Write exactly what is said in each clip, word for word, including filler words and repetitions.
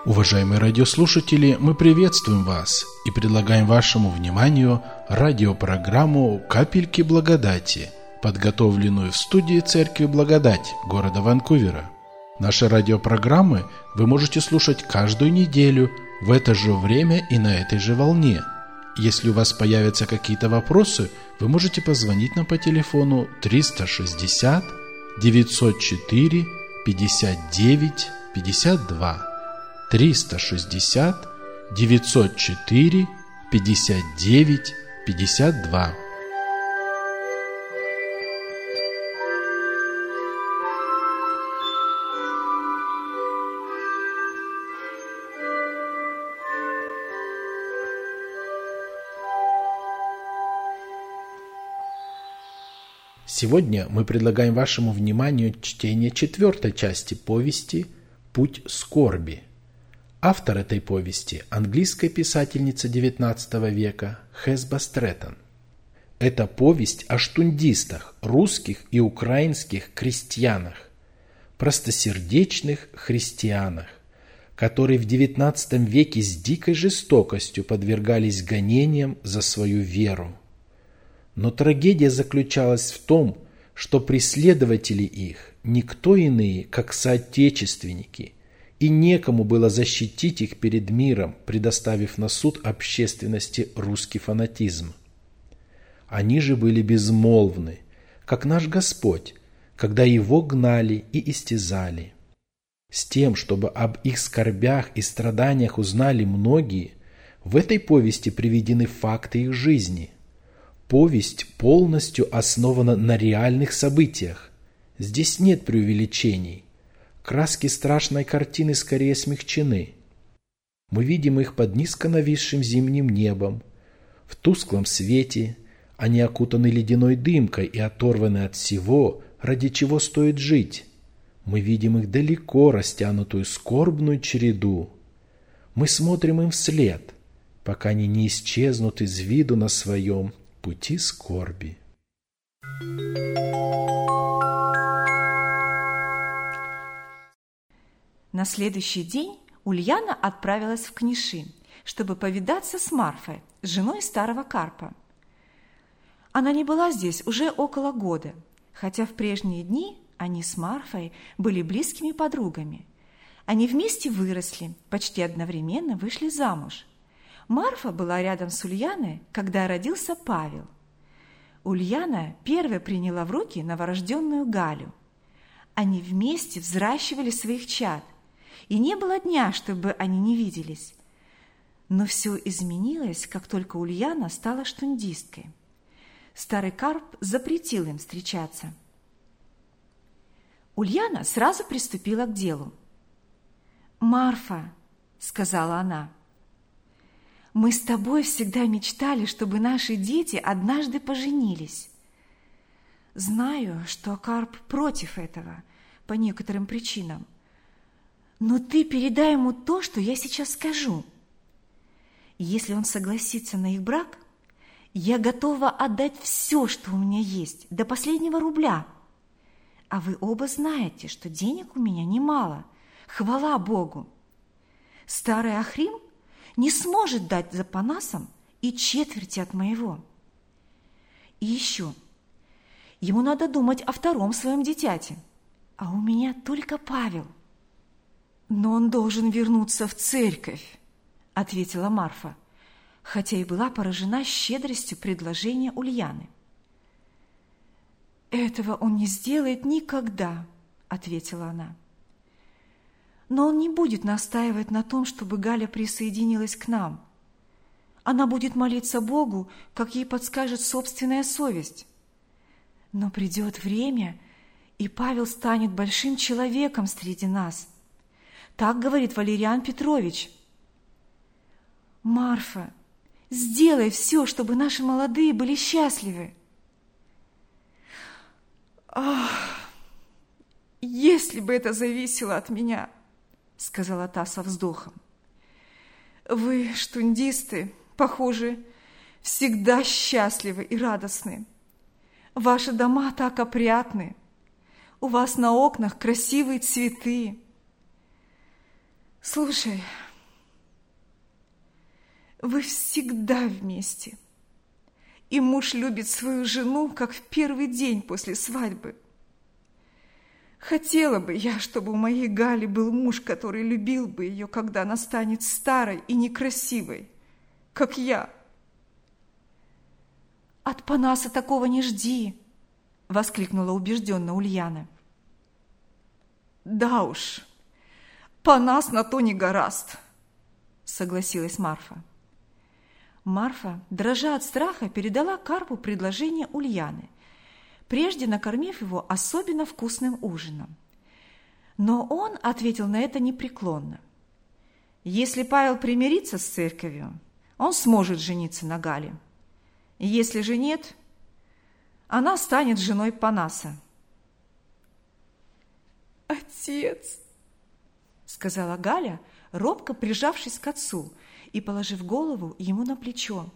Уважаемые радиослушатели, мы приветствуем вас и предлагаем вашему вниманию радиопрограмму «Капельки благодати», подготовленную в студии Церкви Благодать города Ванкувера. Наши радиопрограммы вы можете слушать каждую неделю в это же время и на этой же волне. Если у вас появятся какие-то вопросы, вы можете позвонить нам по телефону триста шестьдесят девятьсот четыре пятьдесят девять пятьдесят два. триста шестьдесят девятьсот четыре пятьдесят девять пятьдесят два. Сегодня мы предлагаем вашему вниманию чтение четвертой части повести «Путь скорби». Автор этой повести – английская писательница девятнадцатого века Хесба Стрэттон. Это повесть о штундистах, русских и украинских крестьянах, простосердечных христианах, которые в девятнадцатом веке с дикой жестокостью подвергались гонениям за свою веру. Но трагедия заключалась в том, что преследователи их никто иные, как соотечественники, и некому было защитить их перед миром, предоставив на суд общественности русский фанатизм. Они же были безмолвны, как наш Господь, когда Его гнали и истязали. С тем, чтобы об их скорбях и страданиях узнали многие, в этой повести приведены факты их жизни. Повесть полностью основана на реальных событиях. Здесь нет преувеличений. Краски страшной картины скорее смягчены. Мы видим их под низко нависшим зимним небом. В тусклом свете они окутаны ледяной дымкой и оторваны от всего, ради чего стоит жить. Мы видим их далеко растянутую скорбную череду. Мы смотрим им вслед, пока они не исчезнут из виду на своем пути скорби. На следующий день Ульяна отправилась в Книши, чтобы повидаться с Марфой, женой старого Карпа. Она не была здесь уже около года, хотя в прежние дни они с Марфой были близкими подругами. Они вместе выросли, почти одновременно вышли замуж. Марфа была рядом с Ульяной, когда родился Павел. Ульяна первой приняла в руки новорожденную Галю. Они вместе взращивали своих чад, и не было дня, чтобы они не виделись. Но все изменилось, как только Ульяна стала штундисткой. Старый Карп запретил им встречаться. Ульяна сразу приступила к делу. «Марфа», — сказала она, — «мы с тобой всегда мечтали, чтобы наши дети однажды поженились. Знаю, что Карп против этого по некоторым причинам, но ты передай ему то, что я сейчас скажу. Если он согласится на их брак, я готова отдать все, что у меня есть, до последнего рубля. А вы оба знаете, что денег у меня немало, хвала Богу. Старый Ахрим не сможет дать за Панасом и четверти от моего. И еще, ему надо думать о втором своем дитяте, а у меня только Павел». «Но он должен вернуться в церковь», — ответила Марфа, хотя и была поражена щедростью предложения Ульяны. «Этого он не сделает никогда», — ответила она. «Но он не будет настаивать на том, чтобы Галя присоединилась к нам. Она будет молиться Богу, как ей подскажет собственная совесть. Но придет время, и Павел станет большим человеком среди нас. Так говорит Валериан Петрович. Марфа, сделай все, чтобы наши молодые были счастливы». «Ах, если бы это зависело от меня», — сказала та со вздохом. «Вы, штундисты, похоже, всегда счастливы и радостны. Ваши дома так опрятны. У вас на окнах красивые цветы. Слушай, вы всегда вместе, и муж любит свою жену, как в первый день после свадьбы. Хотела бы я, чтобы у моей Гали был муж, который любил бы ее, когда она станет старой и некрасивой, как я. От Панаса такого не жди, воскликнула убежденно Ульяна. Да уж, Панас на то не гораст, согласилась Марфа. Марфа, дрожа от страха, передала Карпу предложение Ульяны, прежде накормив его особенно вкусным ужином. Но он ответил на это непреклонно. Если Павел примирится с церковью, он сможет жениться на Гале. Если же нет, она станет женой Панаса. «Отец!» – сказала Галя, робко прижавшись к отцу и положив голову ему на плечо.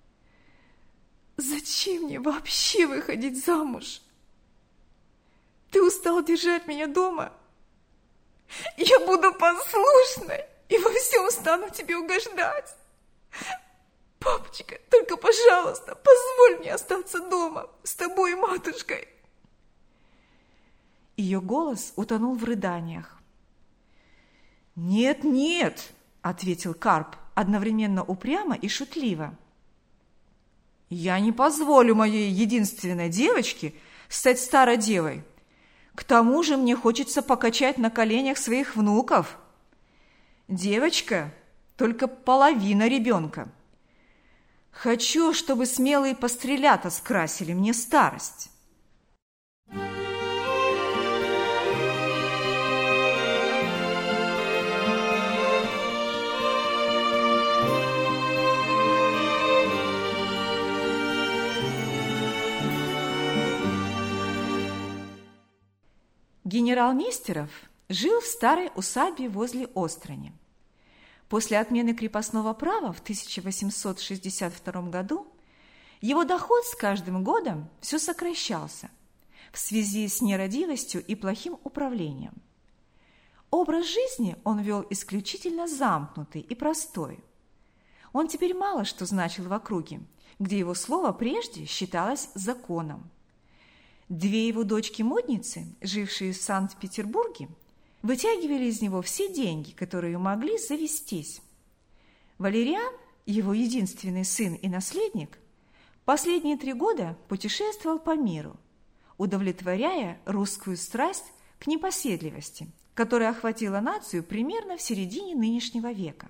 «Зачем мне вообще выходить замуж? Ты устал держать меня дома? Я буду послушной и во всем стану тебе угождать. Папочка, только, пожалуйста, позволь мне остаться дома с тобой и матушкой». Ее голос утонул в рыданиях. «Нет, нет», — ответил Карп, одновременно упрямо и шутливо. «Я не позволю моей единственной девочке стать старой девой. К тому же мне хочется покачать на коленях своих внуков. Девочка – только половина ребенка. Хочу, чтобы смелые пострелята скрасили мне старость». Генерал Нестеров жил в старой усадьбе возле Острани. После отмены крепостного права в тысяча восемьсот шестьдесят втором году его доход с каждым годом все сокращался в связи с нерадивостью и плохим управлением. Образ жизни он вел исключительно замкнутый и простой. Он теперь мало что значил в округе, где его слово прежде считалось законом. Две его дочки-модницы, жившие в Санкт-Петербурге, вытягивали из него все деньги, которые могли завестись. Валериан, его единственный сын и наследник, последние три года путешествовал по миру, удовлетворяя русскую страсть к непоседливости, которая охватила нацию примерно в середине нынешнего века.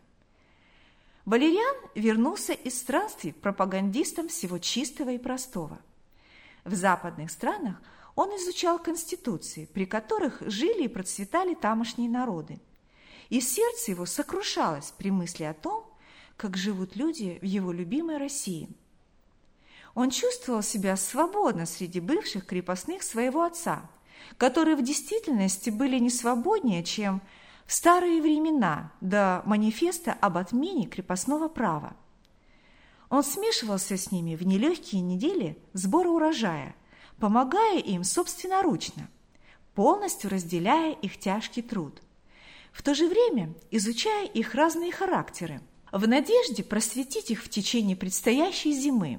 Валериан вернулся из странствий пропагандистом всего чистого и простого. В западных странах он изучал конституции, при которых жили и процветали тамошние народы. И сердце его сокрушалось при мысли о том, как живут люди в его любимой России. Он чувствовал себя свободно среди бывших крепостных своего отца, которые в действительности были не свободнее, чем в старые времена до манифеста об отмене крепостного права. Он смешивался с ними в нелегкие недели сбора урожая, помогая им собственноручно, полностью разделяя их тяжкий труд, в то же время изучая их разные характеры, в надежде просветить их в течение предстоящей зимы.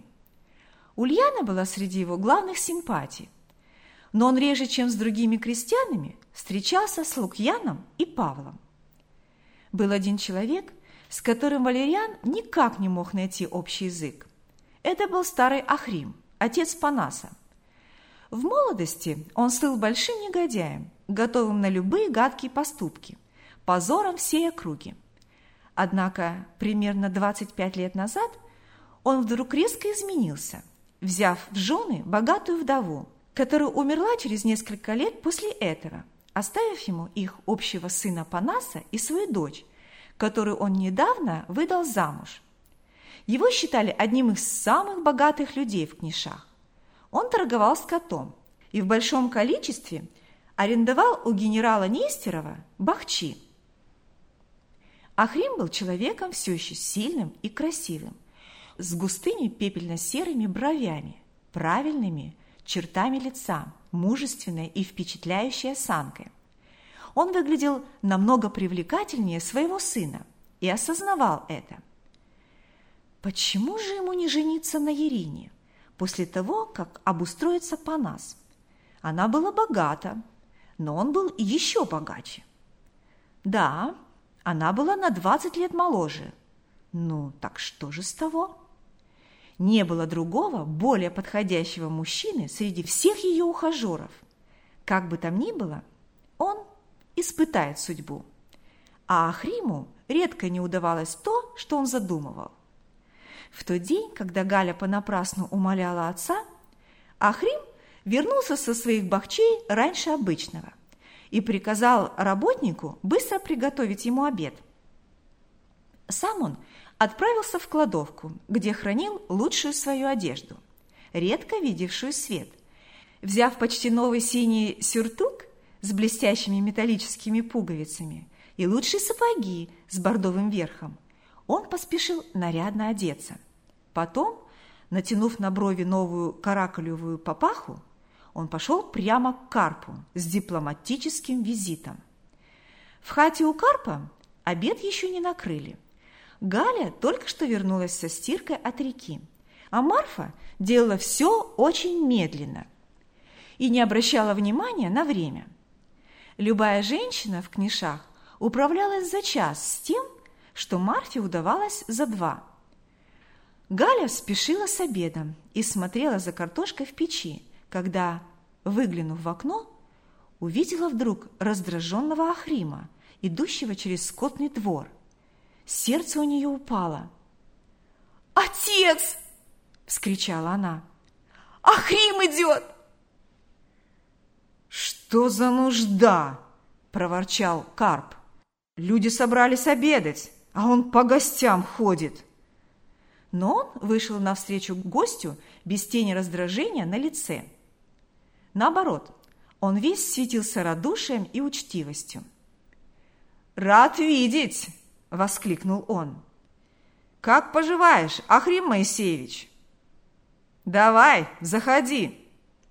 Ульяна была среди его главных симпатий, но он реже, чем с другими крестьянами, встречался с Лукьяном и Павлом. Был один человек, с которым Валериан никак не мог найти общий язык. Это был старый Ахрим, отец Панаса. В молодости он стал большим негодяем, готовым на любые гадкие поступки, позором всей округи. Однако примерно двадцать пять лет назад он вдруг резко изменился, взяв в жены богатую вдову, которая умерла через несколько лет после этого, оставив ему их общего сына Панаса и свою дочь, которую он недавно выдал замуж. Его считали одним из самых богатых людей в Книшах. Он торговал скотом и в большом количестве арендовал у генерала Нестерова бахчи. Ахрим был человеком все еще сильным и красивым, с густыми пепельно-серыми бровями, правильными чертами лица, мужественной и впечатляющей осанкой. Он выглядел намного привлекательнее своего сына и осознавал это. Почему же ему не жениться на Ирине после того, как обустроится Панас? Она была богата, но он был еще богаче. Да, она была на двадцать лет моложе. Ну, так что же с того? Не было другого, более подходящего мужчины среди всех ее ухажеров. Как бы там ни было, он испытает судьбу. А Ахриму редко не удавалось то, что он задумывал. В тот день, когда Галя понапрасну умоляла отца, Ахрим вернулся со своих бахчей раньше обычного и приказал работнику быстро приготовить ему обед. Сам он отправился в кладовку, где хранил лучшую свою одежду, редко видевшую свет. Взяв почти новый синий сюртук с блестящими металлическими пуговицами и лучшие сапоги с бордовым верхом, он поспешил нарядно одеться. Потом, натянув на брови новую каракулевую папаху, он пошел прямо к Карпу с дипломатическим визитом. В хате у Карпа обед еще не накрыли. Галя только что вернулась со стиркой от реки, а Марфа делала все очень медленно и не обращала внимания на время. Любая женщина в книшах управлялась за час с тем, что Марфе удавалось за два. Галя спешила с обедом и смотрела за картошкой в печи, когда, выглянув в окно, увидела вдруг раздраженного Ахрима, идущего через скотный двор. Сердце у нее упало. «Отец!» – вскричала она. «Ахрим идет!» «Что за нужда?» – проворчал Карп. «Люди собрались обедать, а он по гостям ходит». Но он вышел навстречу гостю без тени раздражения на лице. Наоборот, он весь светился радушием и учтивостью. «Рад видеть!» – воскликнул он. «Как поживаешь, Ахрим Моисеевич?» «Давай, заходи!»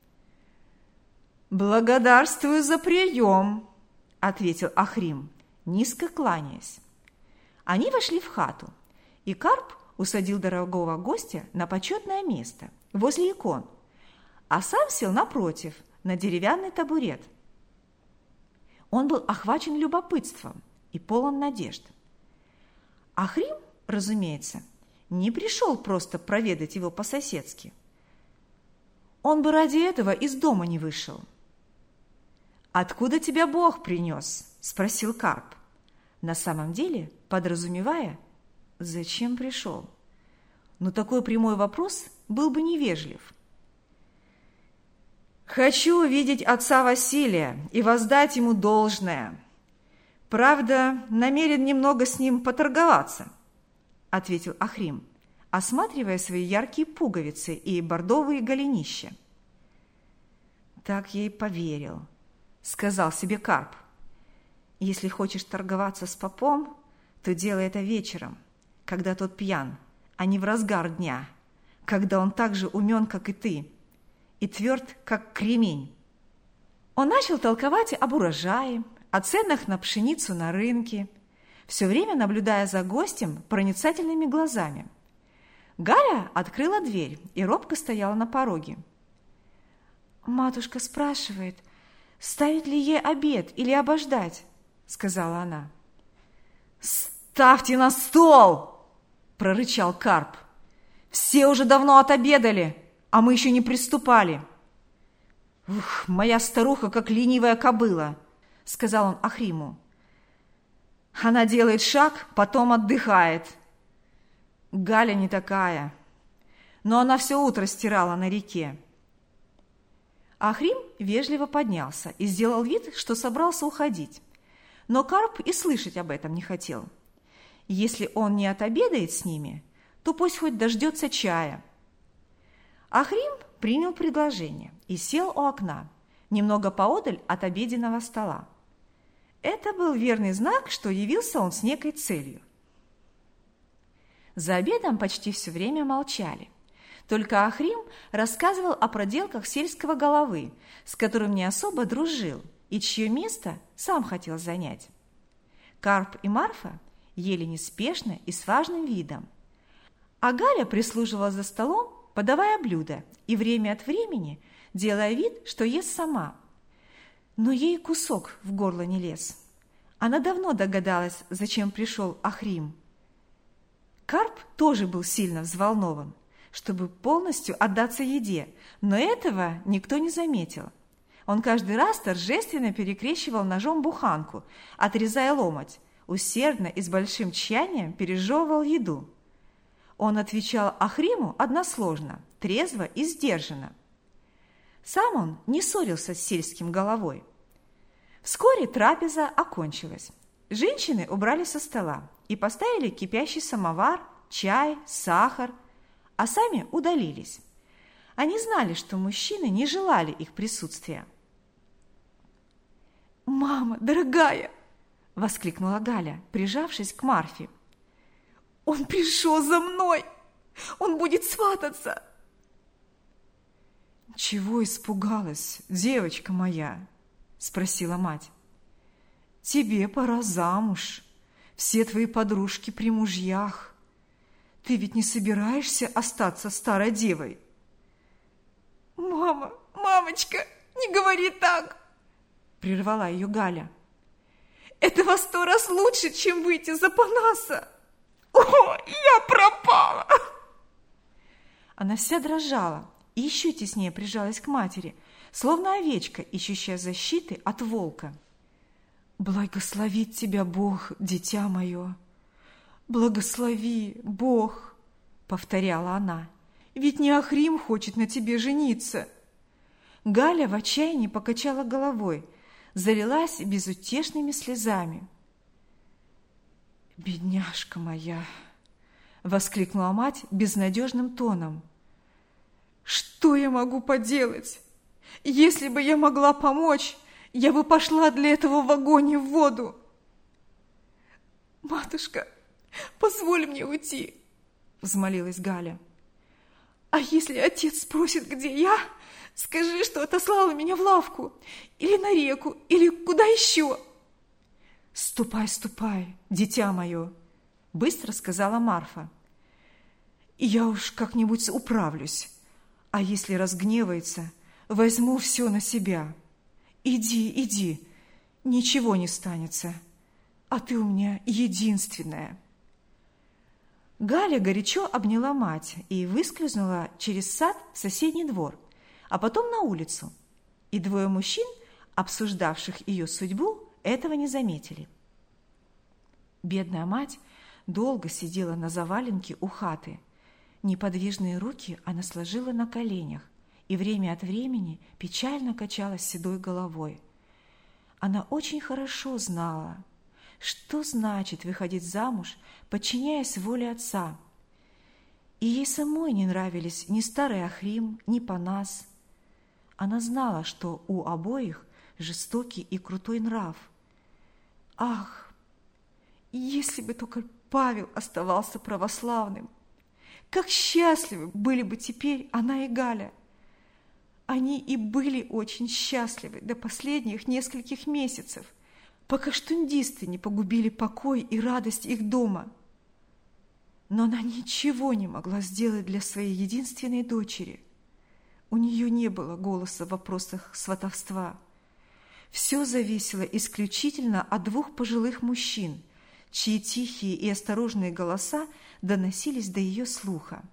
«Благодарствую за прием!» – ответил Ахрим, низко кланяясь. Они вошли в хату, и Карп усадил дорогого гостя на почетное место возле икон, а сам сел напротив, на деревянный табурет. Он был охвачен любопытством и полон надежд. Ахрим, разумеется, не пришел просто проведать его по-соседски. Он бы ради этого из дома не вышел. «Откуда тебя Бог принес?» – спросил Карп, на самом деле подразумевая, зачем пришел. Но такой прямой вопрос был бы невежлив. «Хочу увидеть отца Василия и воздать ему должное. Правда, намерен немного с ним поторговаться», – ответил Ахрим, осматривая свои яркие пуговицы и бордовые голенища. «Так я и поверил», – сказал себе Карп. «Если хочешь торговаться с попом, то делай это вечером, когда тот пьян, а не в разгар дня, когда он так же умен, как и ты, и тверд, как кремень». Он начал толковать об урожае, о ценах на пшеницу на рынке, все время наблюдая за гостем проницательными глазами. Галя открыла дверь и робко стояла на пороге. «Матушка спрашивает, ставить ли ей обед или обождать?» – сказала она. «Ставьте на стол!» – прорычал Карп. «Все уже давно отобедали, а мы еще не приступали». «Ух, моя старуха как ленивая кобыла», – сказал он Ахриму. «Она делает шаг, потом отдыхает. Галя не такая, но она все утро стирала на реке». Ахрим вежливо поднялся и сделал вид, что собрался уходить. Но Карп и слышать об этом не хотел. Если он не отобедает с ними, то пусть хоть дождется чая. Ахрим принял предложение и сел у окна, немного поодаль от обеденного стола. Это был верный знак, что явился он с некой целью. За обедом почти все время молчали. Только Ахрим рассказывал о проделках сельского головы, с которым не особо дружил и чье место сам хотел занять. Карп и Марфа ели неспешно и с важным видом, а Галя прислуживала за столом, подавая блюда и время от времени делая вид, что ест сама. Но ей кусок в горло не лез. Она давно догадалась, зачем пришел Ахрим. Карп тоже был сильно взволнован, чтобы полностью отдаться еде, но этого никто не заметил. Он каждый раз торжественно перекрещивал ножом буханку, отрезая ломоть, усердно и с большим тщанием пережевывал еду. Он отвечал Ахриму односложно, трезво и сдержанно. Сам он не ссорился с сельским головой. Вскоре трапеза окончилась. Женщины убрали со стола и поставили кипящий самовар, чай, сахар, а сами удалились. Они знали, что мужчины не желали их присутствия. «Мама, дорогая!» – воскликнула Галя, прижавшись к Марфе. «Он пришел за мной! Он будет свататься!» «Чего испугалась, девочка моя?» – спросила мать. «Тебе пора замуж. Все твои подружки при мужьях. Ты ведь не собираешься остаться старой девой?» «Мама, мамочка, не говори так!» – прервала ее Галя. «Это во сто раз лучше, чем выйти за Панаса! О, я пропала!» Она вся дрожала и еще теснее прижалась к матери, словно овечка, ищущая защиты от волка. «Благословит тебя Бог, дитя мое! Благослови, Бог!» – повторяла она. «Ведь не Ахрим хочет на тебе жениться!» Галя в отчаянии покачала головой, залилась безутешными слезами. «Бедняжка моя!» – воскликнула мать безнадежным тоном. «Что я могу поделать? Если бы я могла помочь, я бы пошла для этого в огонь и в воду!» «Матушка, позволь мне уйти!» – взмолилась Галя. «А если отец спросит, где я, скажи, что отослала меня в лавку, или на реку, или куда еще!» «Ступай, ступай, дитя мое!» – быстро сказала Марфа. «Я уж как-нибудь управлюсь. А если разгневается, возьму все на себя. Иди, иди, ничего не станется. А ты у меня единственная». Галя горячо обняла мать и выскользнула через сад в соседний двор, а потом на улицу. И двое мужчин, обсуждавших ее судьбу, этого не заметили. Бедная мать долго сидела на заваленке у хаты. Неподвижные руки она сложила на коленях и время от времени печально качалась седой головой. Она очень хорошо знала, что значит выходить замуж, подчиняясь воле отца. И ей самой не нравились ни старый Ахрим, ни Панас. Она знала, что у обоих жестокий и крутой нрав. Ах, если бы только Павел оставался православным! Как счастливы были бы теперь она и Галя! Они и были очень счастливы до последних нескольких месяцев, пока штундисты не погубили покой и радость их дома. Но она ничего не могла сделать для своей единственной дочери. У нее не было голоса в вопросах сватовства. Все зависело исключительно от двух пожилых мужчин, чьи тихие и осторожные голоса доносились до ее слуха.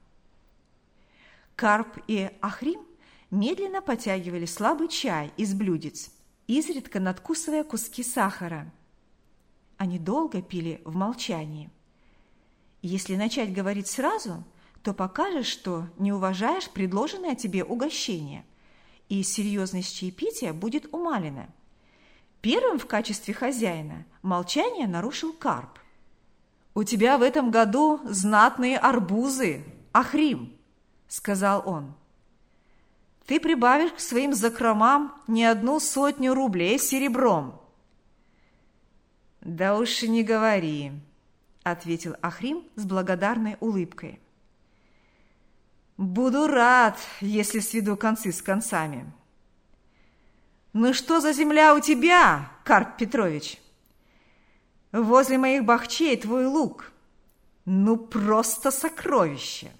Карп и Ахрим медленно потягивали слабый чай из блюдец, изредка надкусывая куски сахара. Они долго пили в молчании. Если начать говорить сразу, то покажешь, что не уважаешь предложенное тебе угощение, и серьезность чаепития будет умалена. Первым в качестве хозяина молчание нарушил Карп. «У тебя в этом году знатные арбузы, Ахрим», — сказал он. «Ты прибавишь к своим закромам не одну сотню рублей серебром». «Да уж и не говори», — ответил Ахрим с благодарной улыбкой. «Буду рад, если сведу концы с концами». Ну что за земля у тебя, Карп Петрович? Возле моих бахчей твой луг. Ну просто сокровище.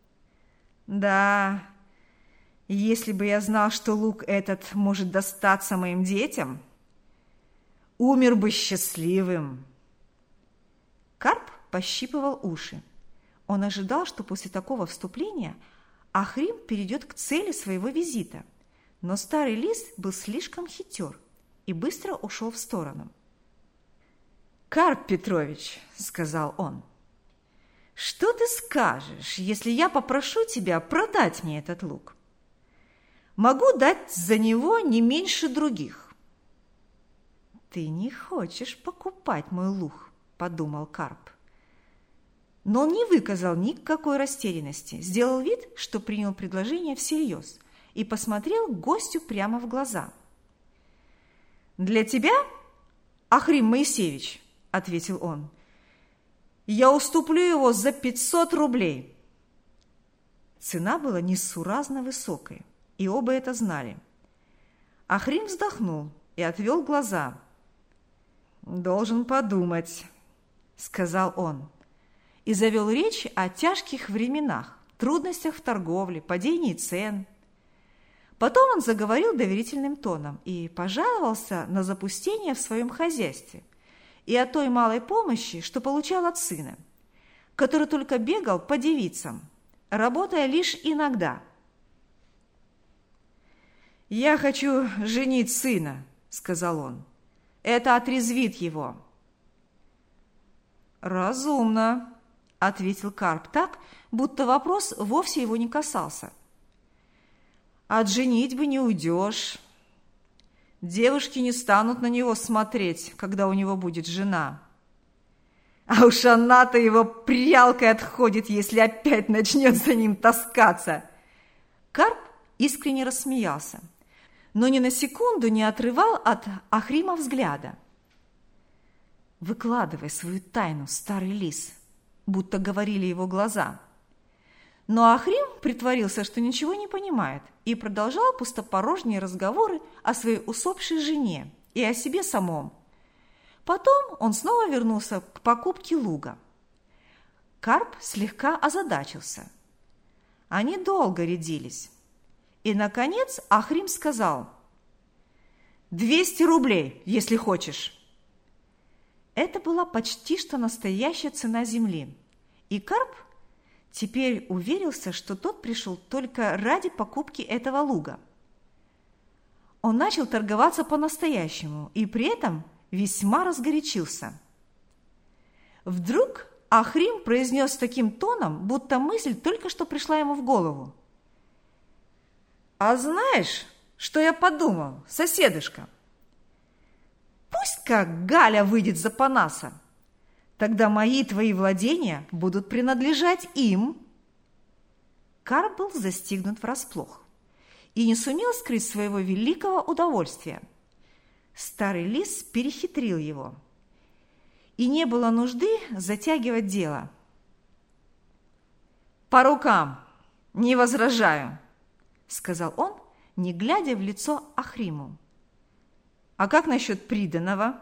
Да, если бы я знал, что луг этот может достаться моим детям, умер бы счастливым. Карп пощипывал уши. Он ожидал, что после такого вступления Ахрим перейдет к цели своего визита, но старый лис был слишком хитер и быстро ушел в сторону. «Карп Петрович», — сказал он, — «что ты скажешь, если я попрошу тебя продать мне этот лук? Могу дать за него не меньше других». «Ты не хочешь покупать мой лук», — подумал Карп. Но он не выказал никакой растерянности, сделал вид, что принял предложение всерьез, и посмотрел гостю прямо в глаза. «Для тебя, Ахрим Моисеевич, — ответил он, — я уступлю его за пятьсот рублей». Цена была несуразно высокой, и оба это знали. Ахрим вздохнул и отвел глаза. «Должен подумать», — сказал он, и завел речь о тяжких временах, трудностях в торговле, падении цен. Потом он заговорил доверительным тоном и пожаловался на запустение в своем хозяйстве и о той малой помощи, что получал от сына, который только бегал по девицам, работая лишь иногда. «Я хочу женить сына», — сказал он. «Это отрезвит его». «Разумно», — ответил Карп так, будто вопрос вовсе его не касался. «От женитьбы не уйдешь. Девушки не станут на него смотреть, когда у него будет жена. А уж она-то его прялкой отходит, если опять начнет за ним таскаться». Карп искренне рассмеялся, но ни на секунду не отрывал от Ахрима взгляда. «Выкладывай свою тайну, старый лис», будто говорили его глаза. Но Ахрим притворился, что ничего не понимает, и продолжал пустопорожние разговоры о своей усопшей жене и о себе самом. Потом он снова вернулся к покупке луга. Карп слегка озадачился. Они долго рядились. И, наконец, Ахрим сказал: «Двести рублей, если хочешь». Это была почти что настоящая цена земли, и Карп теперь уверился, что тот пришел только ради покупки этого луга. Он начал торговаться по-настоящему и при этом весьма разгорячился. Вдруг Ахрим произнес таким тоном, будто мысль только что пришла ему в голову: «А знаешь, что я подумал, соседушка? Пусть-ка Галя выйдет за Панаса, тогда мои твои владения будут принадлежать им». Карп был застигнут врасплох и не сумел скрыть своего великого удовольствия. Старый лис перехитрил его, и не было нужды затягивать дело. «По рукам, не возражаю», — сказал он, не глядя в лицо Ахриму. «А как насчет приданого?»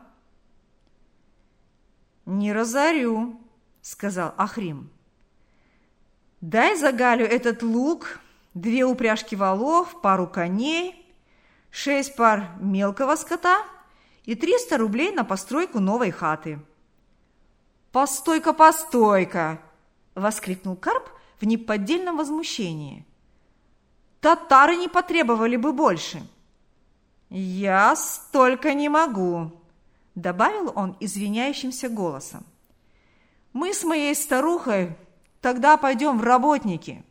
«Не разорю», — сказал Ахрим. «Дай за Галю этот лук, две упряжки волов, пару коней, шесть пар мелкого скота и триста рублей на постройку новой хаты». «Постой-ка, постой-ка!» — воскликнул Карп в неподдельном возмущении. «Татары не потребовали бы больше». «Я столько не могу», — добавил он извиняющимся голосом. «Мы с моей старухой тогда пойдем в работники».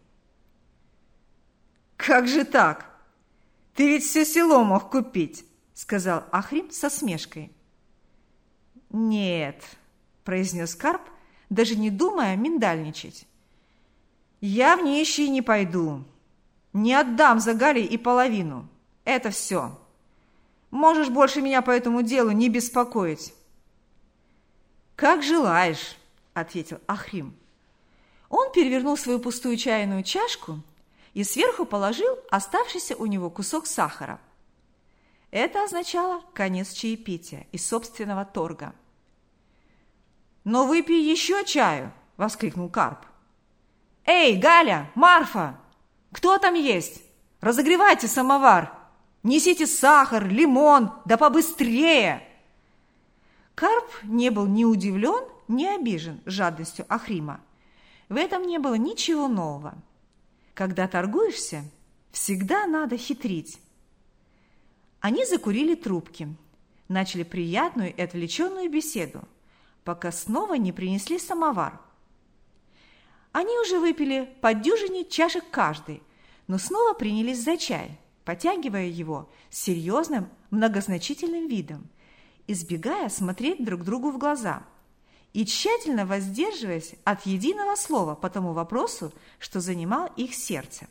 «Как же так? Ты ведь все село мог купить», — сказал Ахрим со смешкой. «Нет», — произнес Карп, даже не думая миндальничать. «Я в нищие не пойду. Не отдам за Галей и половину. Это все. Можешь больше меня по этому делу не беспокоить». «Как желаешь», — ответил Ахрим. Он перевернул свою пустую чайную чашку и сверху положил оставшийся у него кусок сахара. Это означало конец чаепития и собственного торга. «Но выпей еще чаю!» – воскликнул Карп. «Эй, Галя, Марфа! Кто там есть? Разогревайте самовар! Несите сахар, лимон, да побыстрее!» Карп не был ни удивлен, ни обижен жадностью Ахрима. В этом не было ничего нового. Когда торгуешься, всегда надо хитрить. Они закурили трубки, начали приятную и отвлеченную беседу, пока снова не принесли самовар. Они уже выпили по дюжине чашек каждый, но снова принялись за чай, потягивая его с серьезным, многозначительным видом, избегая смотреть друг другу в глаза и тщательно воздерживаясь от единого слова по тому вопросу, что занимал их сердце.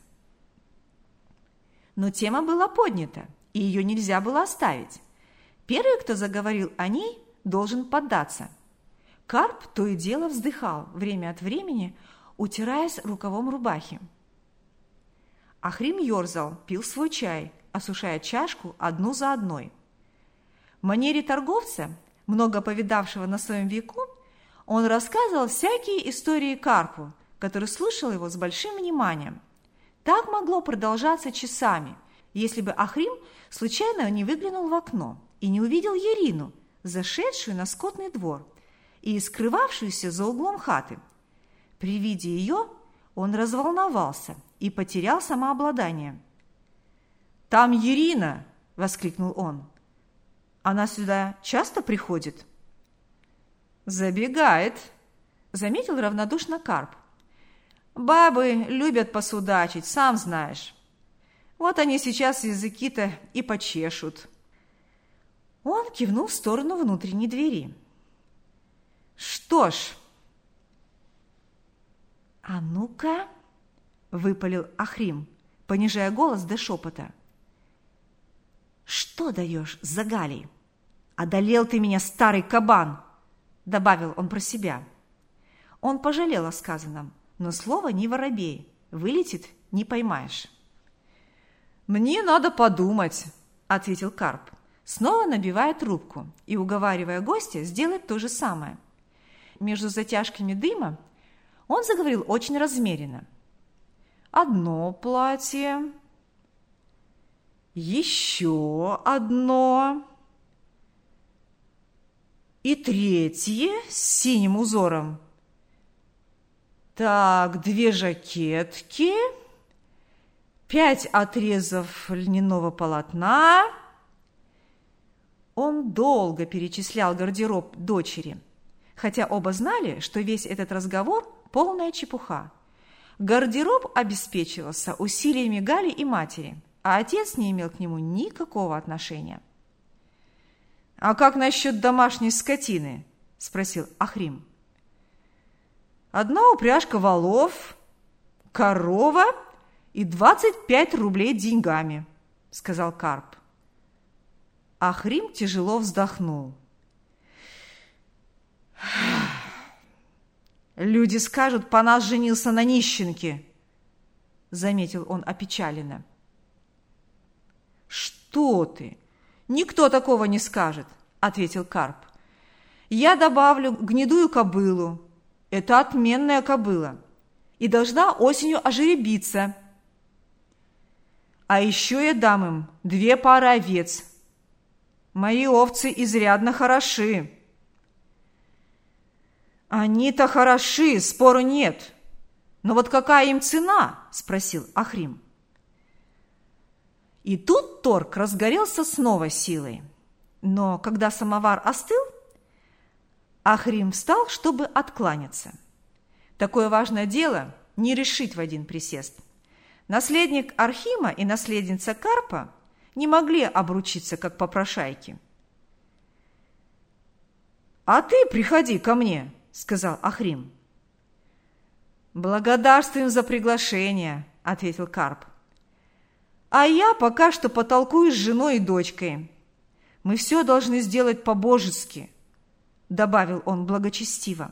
Но тема была поднята, и ее нельзя было оставить. Первый, кто заговорил о ней, должен поддаться. Карп то и дело вздыхал, время от времени утираясь рукавом рубахи. Ахрим ерзал, пил свой чай, осушая чашку одну за одной. В манере торговца, много повидавшего на своем веку, он рассказывал всякие истории Карпу, который слушал его с большим вниманием. Так могло продолжаться часами, если бы Ахрим случайно не выглянул в окно и не увидел Ярину, зашедшую на скотный двор и скрывавшуюся за углом хаты. При виде ее он разволновался и потерял самообладание. «Там Ярина!» – воскликнул он. «Она сюда часто приходит?» «Забегает», – заметил равнодушно Карп. «Бабы любят посудачить, сам знаешь. Вот они сейчас языки-то и почешут». Он кивнул в сторону внутренней двери. «Что ж...» «А ну-ка!» – выпалил Ахрим, понижая голос до шепота. «Что даешь за Галей? Одолел ты меня, старый кабан!» – добавил он про себя. Он пожалел о сказанном, но слово не воробей, вылетит – не поймаешь. «Мне надо подумать», – ответил Карп, снова набивая трубку и уговаривая гостя сделать то же самое. Между затяжками дыма он заговорил очень размеренно. «Одно платье, еще одно и третье с синим узором. Так, две жакетки, пять отрезов льняного полотна». Он долго перечислял гардероб дочери, хотя оба знали, что весь этот разговор – полная чепуха. Гардероб обеспечивался усилиями Гали и матери, а отец не имел к нему никакого отношения. «А как насчет домашней скотины?» – спросил Ахрим. «Одна упряжка волов, корова и двадцать пять рублей деньгами», – сказал Карп. Ахрим тяжело вздохнул. «Люди скажут, по нас женился на нищенке», – заметил он опечаленно. «Что ты? Никто такого не скажет», – ответил Карп. «Я добавлю гнедую кобылу. Это отменная кобыла и должна осенью ожеребиться. А еще я дам им две пары овец. Мои овцы изрядно хороши». «Они-то хороши, спору нет. Но вот какая им цена?» – спросил Ахрим. И тут торг разгорелся с новой силой. Но когда самовар остыл, Ахрим встал, чтобы откланяться. Такое важное дело не решить в один присест. Наследник Архима и наследница Карпа не могли обручиться, как попрошайки. «А ты приходи ко мне», – сказал Ахрим. «Благодарствуем за приглашение», – ответил Карп. «А я пока что потолкую с женой и дочкой. Мы все должны сделать по-божески», – добавил он благочестиво.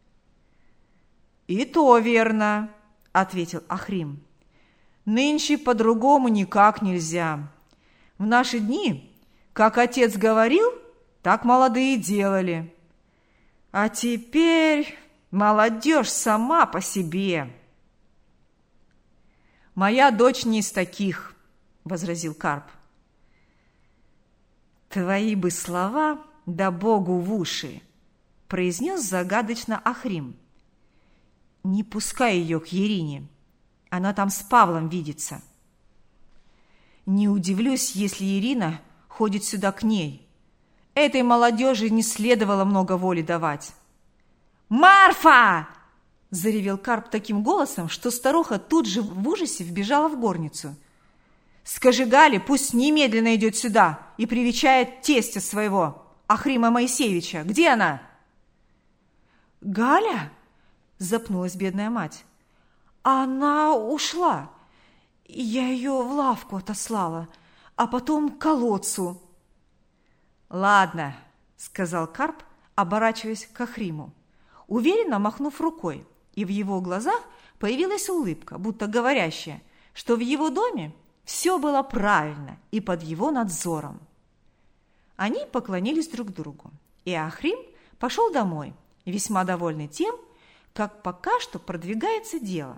«И то верно», – ответил Ахрим. «Нынче по-другому никак нельзя. В наши дни Как отец говорил, так молодые делали. А теперь молодежь сама по себе. Моя дочь не из таких, возразил Карп. Твои бы слова да Богу в уши, произнес загадочно Ахрим. Не пускай ее к Ирине, она там с Павлом видится. Не удивлюсь, если Ирина ходит сюда к ней. Этой молодежи не следовало много воли давать. «Марфа!» – заревел Карп таким голосом, что старуха тут же в ужасе вбежала в горницу. «Скажи Гале, пусть немедленно идет сюда и привечает тестя своего, Ахрима Моисеевича. Где она?» «Галя?» – запнулась бедная мать. «Она ушла. Я ее в лавку отослала, а потом к колодцу». «Ладно», – сказал Карп, оборачиваясь к Ахриму, уверенно махнув рукой, и в его глазах появилась улыбка, будто говорящая, что в его доме все было правильно и под его надзором. Они поклонились друг другу, и Ахрим пошел домой, весьма довольный тем, как пока что продвигается дело.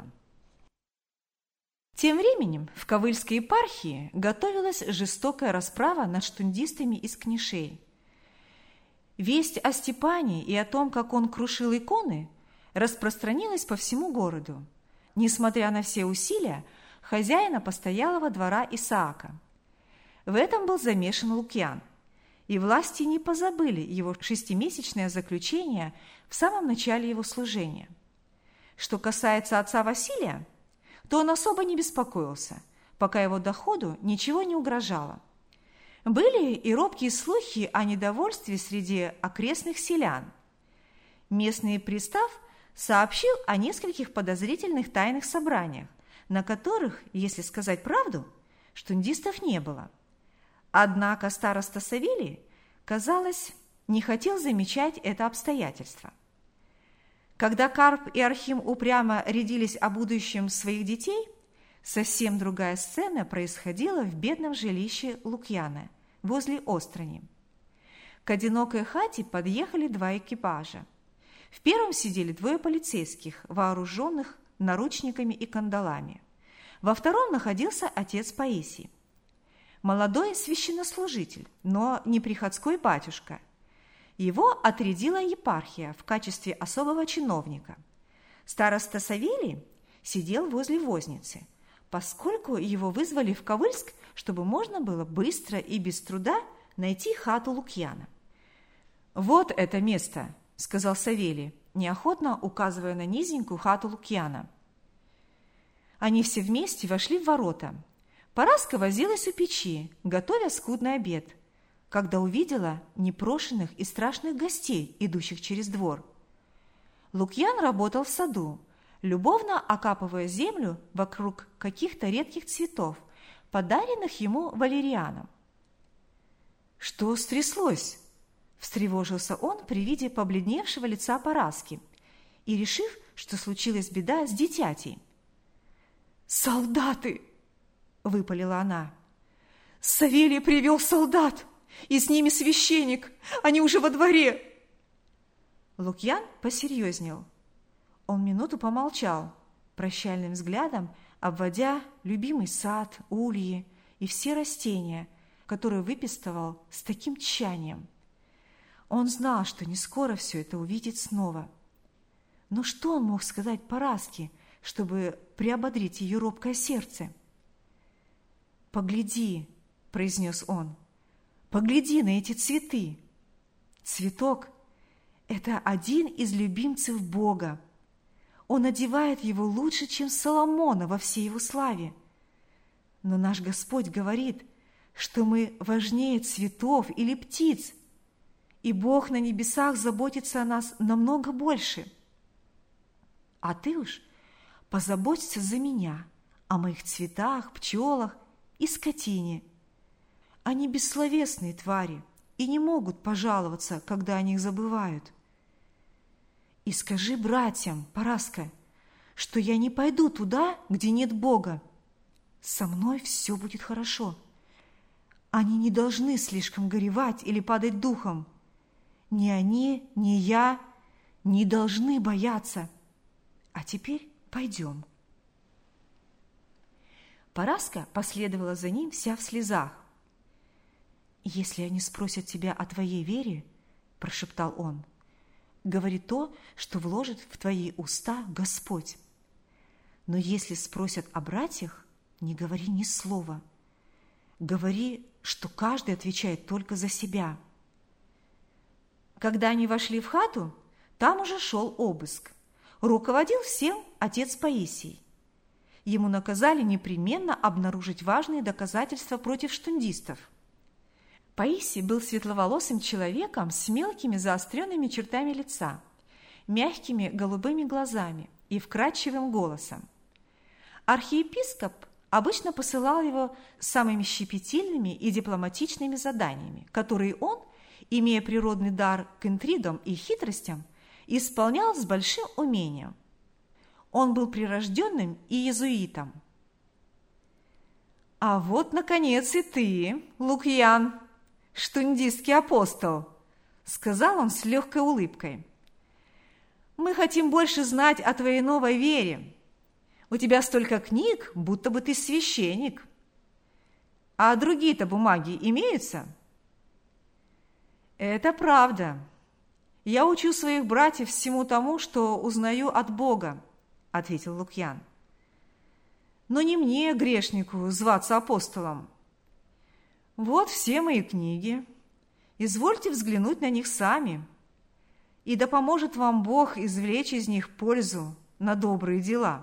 Тем временем в Ковыльской епархии готовилась жестокая расправа над штундистами из книшей. Весть о Степане и о том, как он крушил иконы, распространилась по всему городу. Несмотря на все усилия хозяина постоялого двора Исаака. В этом был замешан Лукьян, и власти не позабыли его шестимесячное заключение в самом начале его служения. Что касается отца Василия, то он особо не беспокоился, пока его доходу ничего не угрожало. Были и робкие слухи о недовольстве среди окрестных селян. Местный пристав сообщил о нескольких подозрительных тайных собраниях, на которых, если сказать правду, штундистов не было. Однако староста Савелий, казалось, не хотел замечать это обстоятельство. Когда Карп и Архим упрямо рядились о будущем своих детей, совсем другая сцена происходила в бедном жилище Лукьяна возле Острани. К одинокой хате подъехали два экипажа. В первом сидели двое полицейских, вооруженных наручниками и кандалами. Во втором находился отец Паисий. Молодой священнослужитель, но не приходской батюшка. Его отрядила епархия в качестве особого чиновника. Староста Савелий сидел возле возницы, поскольку его вызвали в Ковыльск, чтобы можно было быстро и без труда найти хату Лукьяна. «Вот это место», – сказал Савелий, неохотно указывая на низенькую хату Лукьяна. Они все вместе вошли в ворота. Параска возилась у печи, готовя скудный обед, когда увидела непрошенных и страшных гостей, идущих через двор. Лукьян работал в саду, любовно окапывая землю вокруг каких-то редких цветов, подаренных ему валерианом. «Что стряслось?» – встревожился он при виде побледневшего лица Параски и решив, что случилась беда с дитятей. «Солдаты!» – выпалила она. «Савелий привел солдат, и с ними священник, они уже во дворе!» Лукьян посерьезнел. Он минуту помолчал, прощальным взглядом обводя любимый сад, ульи и все растения, которые выпестовал с таким тщанием. Он знал, что не скоро все это увидит снова. Но что он мог сказать Параске, чтобы приободрить ее робкое сердце? «Погляди», – произнес он, – «погляди на эти цветы. Цветок – это один из любимцев Бога. Он одевает его лучше, чем Соломона во всей его славе. Но наш Господь говорит, что мы важнее цветов или птиц, и Бог на небесах заботится о нас намного больше. А ты уж позаботься за меня, о моих цветах, пчелах и скотине. Они бессловесные твари и не могут пожаловаться, когда о них забывают. И скажи братьям, Параска, что я не пойду туда, где нет Бога. Со мной все будет хорошо. Они не должны слишком горевать или падать духом. Ни они, ни я не должны бояться. А теперь пойдем. Параска последовала за ним вся в слезах. «Если они спросят тебя о твоей вере, – прошептал он, – говори то, что вложит в твои уста Господь. Но если спросят о братьях, не говори ни слова. Говори, что каждый отвечает только за себя». Когда они вошли в хату, там уже шел обыск. Руководил всем отец Паисий. Ему наказали непременно обнаружить важные доказательства против штундистов. Паисий был светловолосым человеком с мелкими заостренными чертами лица, мягкими голубыми глазами и вкрадчивым голосом. Архиепископ обычно посылал его с самыми щепетильными и дипломатичными заданиями, которые он, имея природный дар к интригам и хитростям, исполнял с большим умением. Он был прирожденным и иезуитом. «А вот, наконец, и ты, Лукьян, штундистский апостол», – сказал он с легкой улыбкой. «Мы хотим больше знать о твоей новой вере. У тебя столько книг, будто бы ты священник. А другие-то бумаги имеются?» «Это правда. Я учу своих братьев всему тому, что узнаю от Бога», – ответил Лукьян. «Но не мне, грешнику, зваться апостолом. Вот все мои книги. Извольте взглянуть на них сами, и да поможет вам Бог извлечь из них пользу на добрые дела».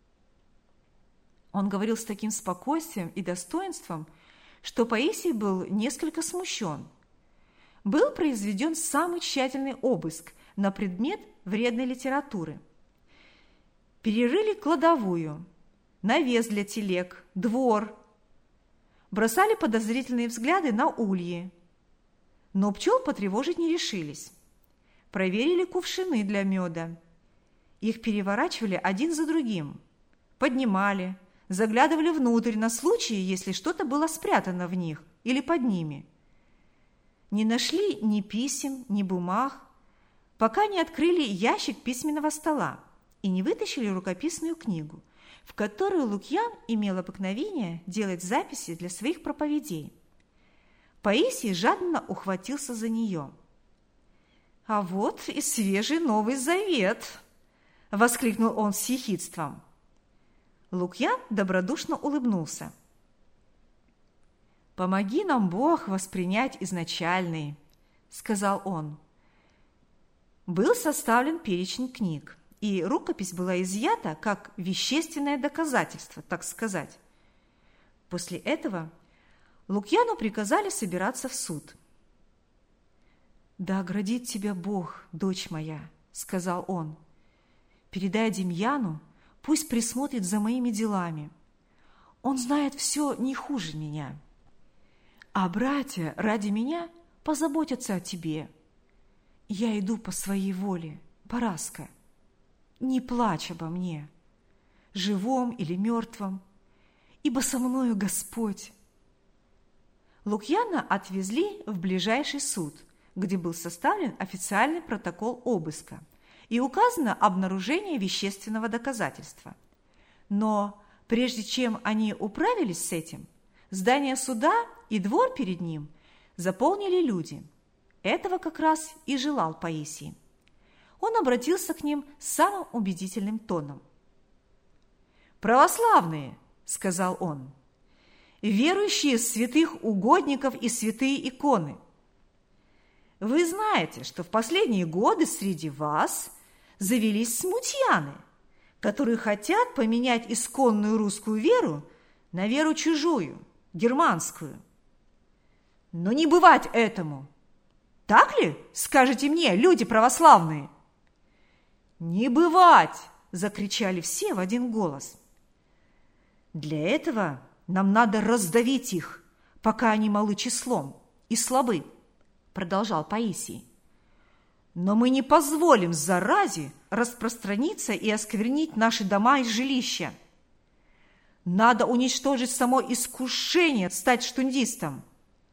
Он говорил с таким спокойствием и достоинством, что Паисий был несколько смущен. Был произведен самый тщательный обыск на предмет вредной литературы. Перерыли кладовую, навес для телег, двор, бросали подозрительные взгляды на ульи, но пчел потревожить не решились. Проверили кувшины для меда. Их переворачивали один за другим, поднимали, заглядывали внутрь на случай, если что-то было спрятано в них или под ними. Не нашли ни писем, ни бумаг, пока не открыли ящик письменного стола и не вытащили рукописную книгу, в которую Лукьян имел обыкновение делать записи для своих проповедей. Паисий жадно ухватился за нее. «А вот и свежий Новый Завет!» – воскликнул он с ехидством. Лукьян добродушно улыбнулся. «Помоги нам, Бог, воспринять изначальный», – сказал он. Был составлен перечень книг, и рукопись была изъята как вещественное доказательство, так сказать. После этого Лукьяну приказали собираться в суд. «Да оградит тебя Бог, дочь моя», – сказал он. «Передай Демьяну, пусть присмотрит за моими делами. Он знает все не хуже меня. А братья ради меня позаботятся о тебе. Я иду по своей воле, Параска. Не плачь обо мне, живом или мертвом, ибо со мною Господь». Лукьяна отвезли в ближайший суд, где был составлен официальный протокол обыска и указано обнаружение вещественного доказательства. Но прежде чем они управились с этим, здание суда и двор перед ним заполнили люди. Этого как раз и желал Паисий. Он обратился к ним с самым убедительным тоном. «Православные», — сказал он, — «верующие святых угодников и святые иконы, вы знаете, что в последние годы среди вас завелись смутьяны, которые хотят поменять исконную русскую веру на веру чужую, германскую. Но не бывать этому. Так ли, скажете мне, люди православные?» «Не бывать!» – закричали все в один голос. «Для этого нам надо раздавить их, пока они малы числом и слабы», – продолжал Паисий. «Но мы не позволим заразе распространиться и осквернить наши дома и жилища. Надо уничтожить само искушение стать штундистом.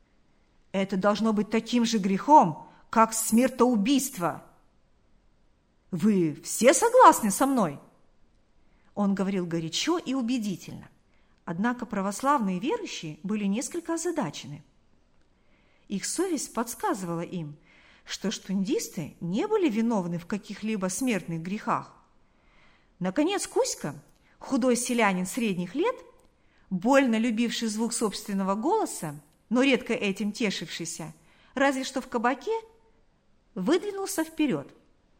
Это должно быть таким же грехом, как смертоубийство. Вы все согласны со мной?» Он говорил горячо и убедительно. Однако православные верующие были несколько озадачены. Их совесть подсказывала им, что штундисты не были виновны в каких-либо смертных грехах. Наконец Кузька, худой селянин средних лет, больно любивший звук собственного голоса, но редко этим тешившийся, разве что в кабаке, выдвинулся вперед.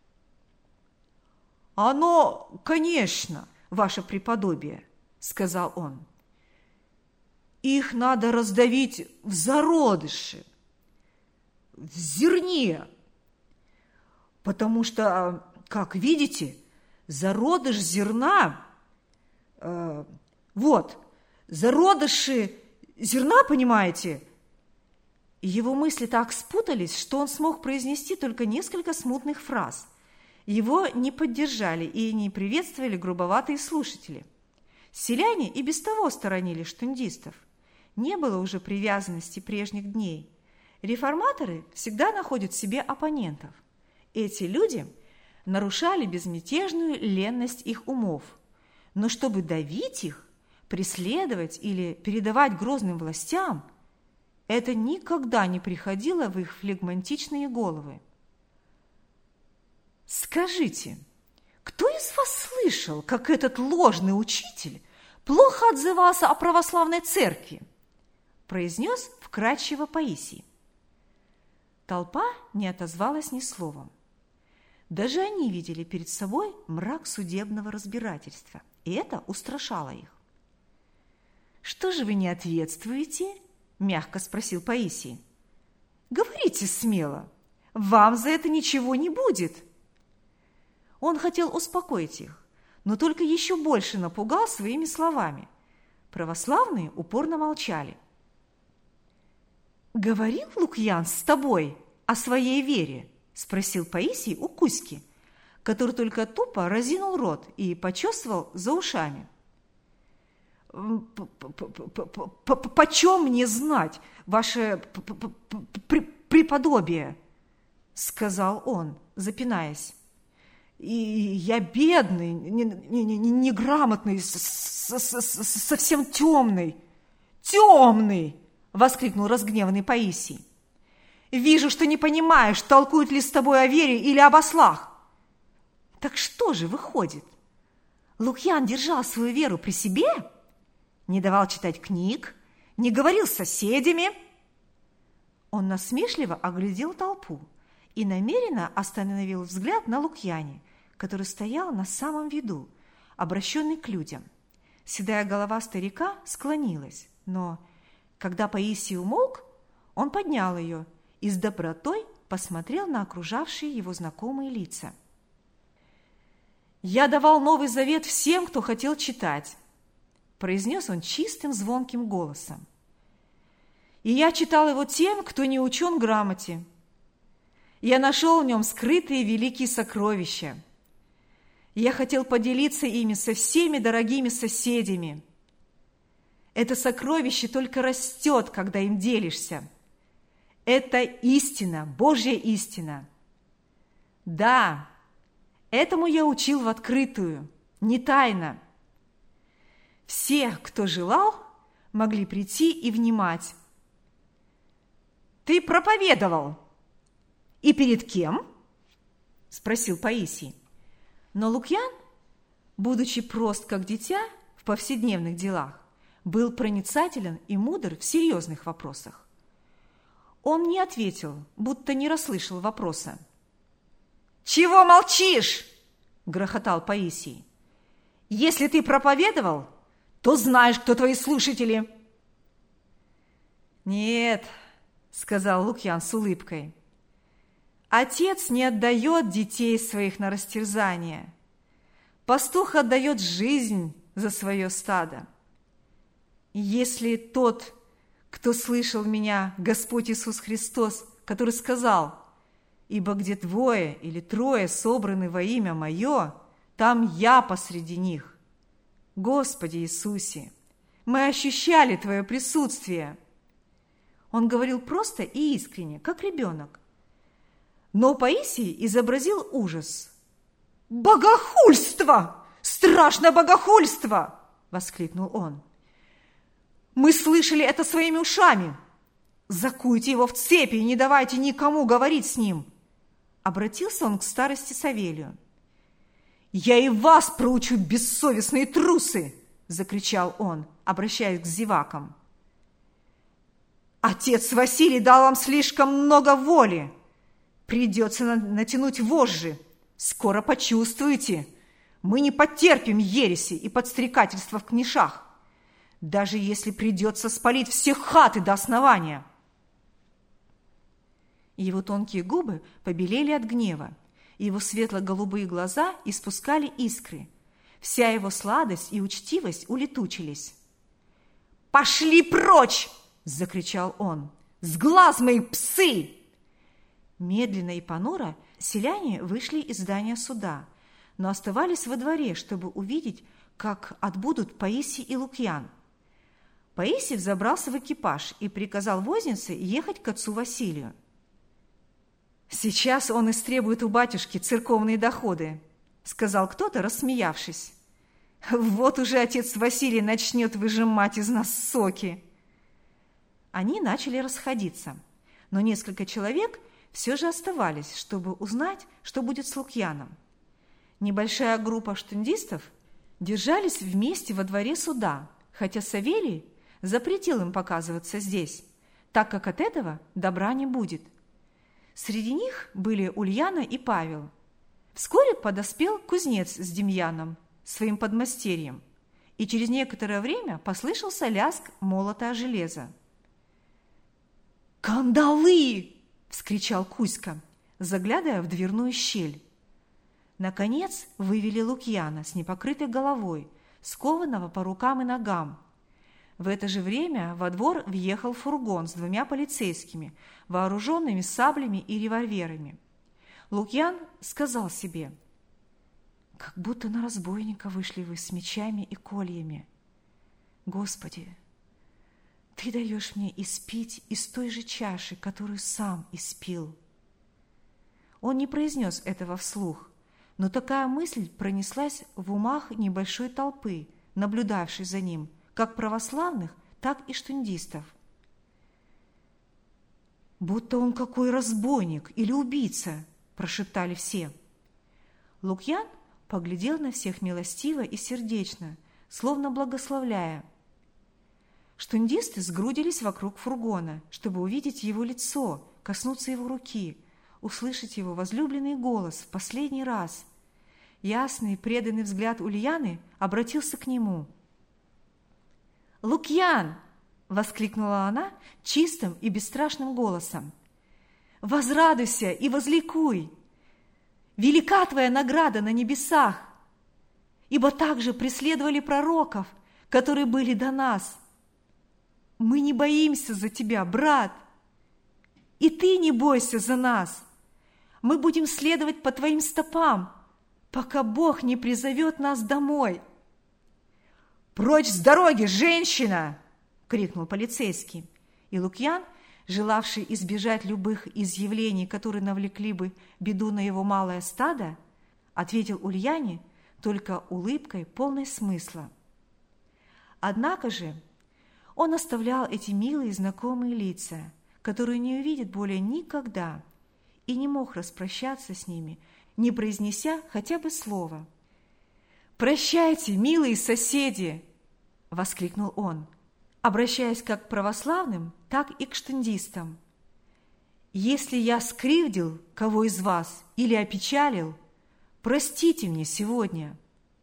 «Оно, конечно, ваше преподобие», – сказал он. «Их надо раздавить в зародыше, в зерне, потому что, как видите, зародыш зерна, э, вот, зародыши зерна, понимаете?» Его мысли так спутались, что он смог произнести только несколько смутных фраз. Его не поддержали и не приветствовали грубоватые слушатели. Селяне и без того сторонили штундистов. Не было уже привязанности прежних дней. Реформаторы всегда находят в себе оппонентов. Эти люди нарушали безмятежную ленность их умов. Но чтобы давить их, преследовать или передавать грозным властям, это никогда не приходило в их флегматичные головы. «Скажите, кто из вас слышал, как этот ложный учитель плохо отзывался о православной церкви?» произнес вкратчиво Паисий. Толпа не отозвалась ни словом. Даже они видели перед собой мрак судебного разбирательства, и это устрашало их. «Что же вы не ответствуете?» – мягко спросил Паисий. «Говорите смело, вам за это ничего не будет». Он хотел успокоить их, но только еще больше напугал своими словами. Православные упорно молчали. «Говорил Лукьян с тобой о своей вере?» – спросил Паисий у Кузьки, который только тупо разинул рот и почесывал за ушами. «Почем мне знать, ваше преподобие?» – сказал он, запинаясь. «И я бедный, неграмотный, совсем темный». «Темный!» – воскликнул разгневанный Паисий. «Вижу, что не понимаешь, толкуют ли с тобой о вере или об ослах». «Так что же выходит? Лукьян держал свою веру при себе? Не давал читать книг, не говорил с соседями?» Он насмешливо оглядел толпу и намеренно остановил взгляд на Лукьяне, который стоял на самом виду, обращенный к людям. Седая голова старика склонилась, но, когда Паисий умолк, он поднял ее и с добротой посмотрел на окружавшие его знакомые лица. «Я давал Новый Завет всем, кто хотел читать», произнес он чистым звонким голосом. «И я читал его тем, кто не учен грамоте. Я нашел в нем скрытые великие сокровища. Я хотел поделиться ими со всеми дорогими соседями. Это сокровище только растет, когда им делишься. Это истина, Божья истина. Да, этому я учил в открытую, не тайно. Все, кто желал, могли прийти и внимать». «Ты проповедовал. И перед кем?» – спросил Паисий. Но Лукьян, будучи прост как дитя в повседневных делах, был проницателен и мудр в серьезных вопросах. Он не ответил, будто не расслышал вопроса. «Чего молчишь?» – грохотал Паисий. «Если ты проповедовал, то знаешь, кто твои слушатели». «Нет», – сказал Лукьян с улыбкой, – «отец не отдает детей своих на растерзание. Пастух отдает жизнь за свое стадо. Если тот, кто слышал меня, Господь Иисус Христос, который сказал: ибо где двое или трое собраны во имя Мое, там я посреди них. Господи Иисусе, мы ощущали Твое присутствие. Он говорил просто и искренне, как ребенок. Но Паисий изобразил ужас. «Богохульство! Страшное богохульство!» – воскликнул он. «Мы слышали это своими ушами! Закуйте его в цепи и не давайте никому говорить с ним!» Обратился он к старости Савелию. «Я и вас проучу, бессовестные трусы!» – закричал он, обращаясь к зевакам. «Отец Василий дал вам слишком много воли. Придется натянуть вожжи. Скоро почувствуете. Мы не потерпим ереси и подстрекательства в книшах, даже если придется спалить все хаты до основания». Его тонкие губы побелели от гнева, его светло-голубые глаза испускали искры. Вся его сладость и учтивость улетучились. «Пошли прочь!» – закричал он. «С глаз моих, псы!» Медленно и понуро селяне вышли из здания суда, но оставались во дворе, чтобы увидеть, как отбудут Паисий и Лукьян. Паисий взобрался в экипаж и приказал вознице ехать к отцу Василию. «Сейчас он истребует у батюшки церковные доходы», – сказал кто-то, рассмеявшись. «Вот уже отец Василий начнет выжимать из нас соки». Они начали расходиться, но несколько человек все же оставались, чтобы узнать, что будет с Лукьяном. Небольшая группа штундистов держались вместе во дворе суда, хотя Савелий запретил им показываться здесь, так как от этого добра не будет. Среди них были Ульяна и Павел. Вскоре подоспел кузнец с Демьяном, своим подмастерьем, и через некоторое время послышался лязг молота о железо. «Кандалы!» – вскричал Кузька, заглядывая в дверную щель. Наконец вывели Лукьяна с непокрытой головой, скованного по рукам и ногам. В это же время во двор въехал фургон с двумя полицейскими, вооруженными саблями и револьверами. Лукьян сказал себе: «Как будто на разбойника вышли вы с мечами и кольями. Господи, Ты даешь мне испить из той же чаши, которую сам испил». Он не произнес этого вслух, но такая мысль пронеслась в умах небольшой толпы, наблюдавшей за ним, как православных, так и штундистов. «Будто он какой разбойник или убийца!» – прошептали все. Лукьян поглядел на всех милостиво и сердечно, словно благословляя. Штундисты сгрудились вокруг фургона, чтобы увидеть его лицо, коснуться его руки, услышать его возлюбленный голос в последний раз. Ясный, преданный взгляд Ульяны обратился к нему. «Лукьян!» – воскликнула она чистым и бесстрашным голосом. «Возрадуйся и возликуй! Велика твоя награда на небесах, ибо также преследовали пророков, которые были до нас. Мы не боимся за тебя, брат, и ты не бойся за нас. Мы будем следовать по твоим стопам, пока Бог не призовет нас домой». «Прочь с дороги, женщина!» – крикнул полицейский. И Лукьян, желавший избежать любых изъявлений, которые навлекли бы беду на его малое стадо, ответил Ульяне только улыбкой, полной смысла. Однако же он оставлял эти милые знакомые лица, которые не увидит более никогда, и не мог распрощаться с ними, не произнеся хотя бы слова. «Прощайте, милые соседи!» – воскликнул он, обращаясь как к православным, так и к штундистам. «Если я скривдил кого из вас или опечалил, простите мне сегодня».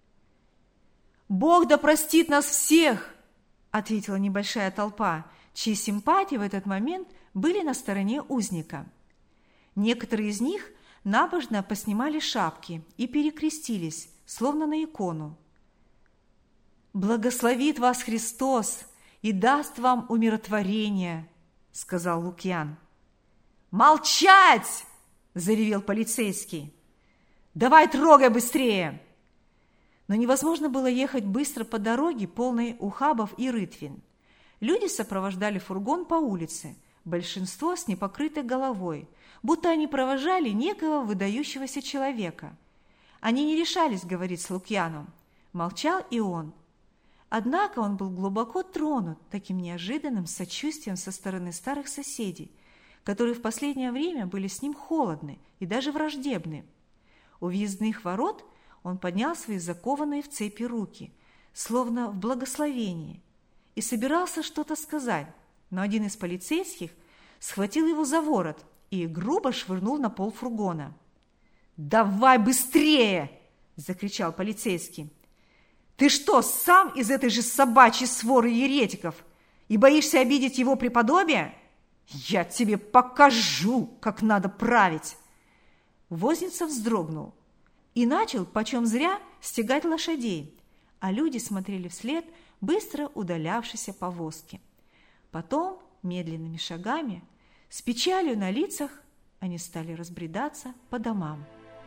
«Бог да простит нас всех!» – ответила небольшая толпа, чьи симпатии в этот момент были на стороне узника. Некоторые из них набожно поснимали шапки и перекрестились, словно на икону. «Благословит вас Христос и даст вам умиротворение», – сказал Лукьян. «Молчать!» – заревел полицейский. «Давай трогай быстрее!» Но невозможно было ехать быстро по дороге, полной ухабов и рытвин. Люди сопровождали фургон по улице, большинство с непокрытой головой, будто они провожали некого выдающегося человека. Они не решались говорить с Лукьяном, молчал и он. Однако он был глубоко тронут таким неожиданным сочувствием со стороны старых соседей, которые в последнее время были с ним холодны и даже враждебны. У въездных ворот он поднял свои закованные в цепи руки, словно в благословении, и собирался что-то сказать, но один из полицейских схватил его за ворот и грубо швырнул на пол фургона. «Давай быстрее!» – закричал полицейский. «Ты что, сам из этой же собачьей своры еретиков и боишься обидеть его преподобие? Я тебе покажу, как надо править!» Возница вздрогнул и начал, почем зря, стегать лошадей, а люди смотрели вслед быстро удалявшейся повозки. Потом, медленными шагами, с печалью на лицах, они стали разбредаться по домам.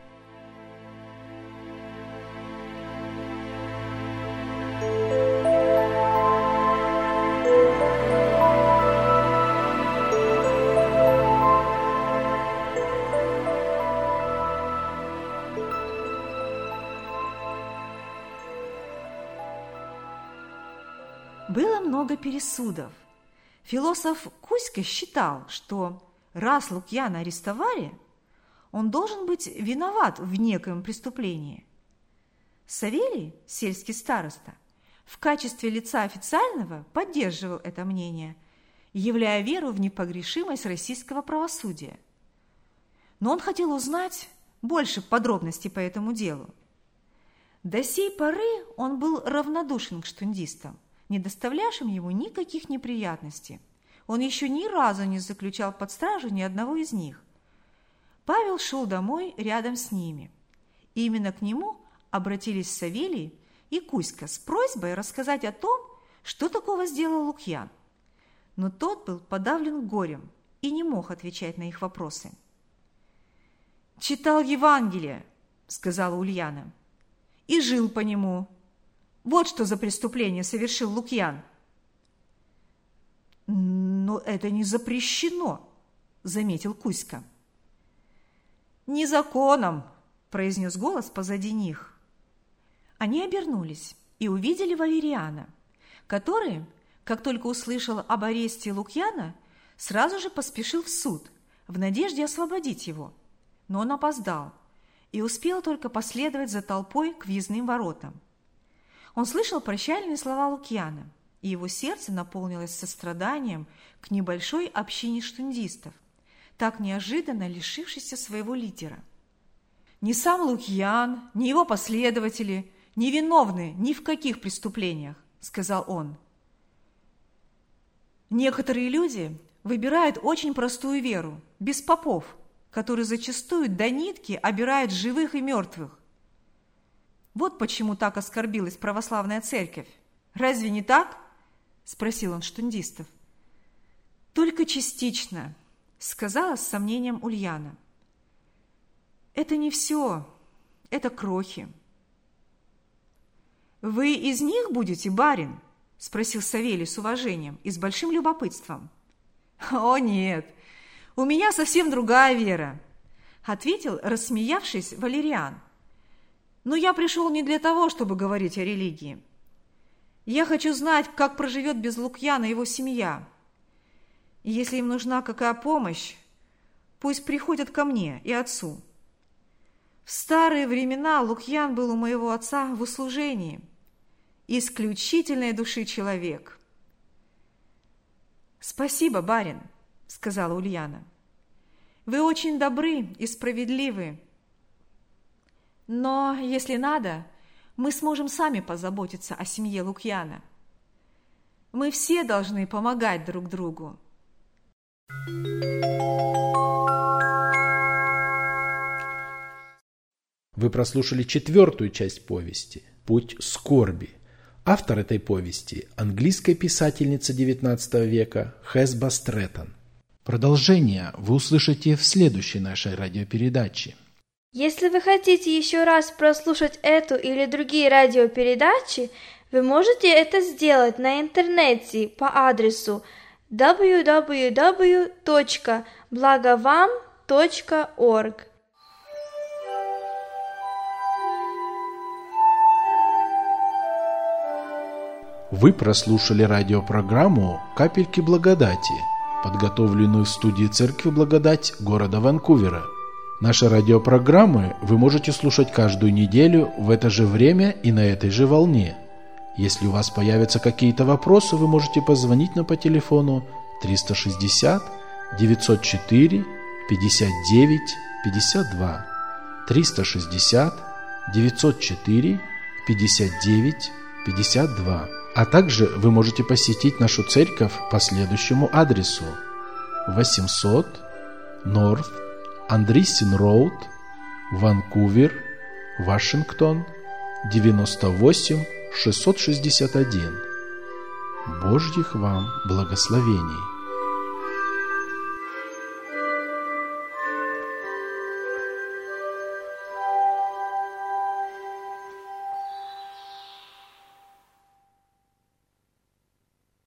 Было много пересудов. Философ Кузька считал, что раз Лукьяна арестовали, он должен быть виноват в некоем преступлении. Савелий, сельский староста, в качестве лица официального поддерживал это мнение, являя веру в непогрешимость российского правосудия. Но он хотел узнать больше подробностей по этому делу. До сей поры он был равнодушен к штундистам, не доставлявшим ему никаких неприятностей. Он еще ни разу не заключал под стражу ни одного из них. Павел шел домой рядом с ними. И именно к нему обратились Савелий и Кузька с просьбой рассказать о том, что такого сделал Лукьян. Но тот был подавлен горем и не мог отвечать на их вопросы. «Читал Евангелие», — сказала Ульяна, — «и жил по нему. Вот что за преступление совершил Лукьян». «Но это не запрещено», — заметил Кузька. «Не законом», — произнес голос позади них. Они обернулись и увидели Валериана, который, как только услышал об аресте Лукьяна, сразу же поспешил в суд в надежде освободить его. Но он опоздал и успел только последовать за толпой к въездным воротам. Он слышал прощальные слова Лукьяна, и его сердце наполнилось состраданием к небольшой общине штундистов, так неожиданно лишившейся своего лидера. Ни сам Лукьян, ни его последователи не виновны ни в каких преступлениях, сказал он. Некоторые люди выбирают очень простую веру, без попов, которые зачастую до нитки обирают живых и мертвых. Вот почему так оскорбилась православная церковь. Разве не так? Спросил он штундистов. Только частично, сказала с сомнением Ульяна. Это не все, это крохи. Вы из них будете, барин? Спросил Савелий с уважением и с большим любопытством. О, нет, у меня совсем другая вера, ответил, рассмеявшись, Валериан. Но я пришел не для того, чтобы говорить о религии. Я хочу знать, как проживет без Лукьяна его семья. И если им нужна какая помощь, пусть приходят ко мне и отцу. В старые времена Лукьян был у моего отца в услужении. Исключительной души человек. «Спасибо, барин», — сказала Ульяна. «Вы очень добры и справедливы. Но, если надо, мы сможем сами позаботиться о семье Лукьяна. Мы все должны помогать друг другу». Вы прослушали четвертую часть повести «Путь скорби». Автор этой повести – английская писательница девятнадцатого века Хесба Стрэттон. Продолжение вы услышите в следующей нашей радиопередаче. Если вы хотите еще раз прослушать эту или другие радиопередачи, вы можете это сделать на интернете по адресу дабл ю дабл ю дабл ю точка благовам точка орг. Вы прослушали радиопрограмму «Капельки благодати», подготовленную в студии Церкви Благодать города Ванкувера. Наши радиопрограммы вы можете слушать каждую неделю в это же время и на этой же волне. Если у вас появятся какие-то вопросы, вы можете позвонить нам по телефону триста шестьдесят девятьсот четыре пятьдесят девять пятьдесят два, триста шестьдесят девятьсот четыре пятьдесят девять пятьдесят два. А также вы можете посетить нашу церковь по следующему адресу: восемьсот North Andreessen Road, Ванкувер, Вашингтон, девяносто восемь шестьсот шестьдесят один. Божьих вам благословений!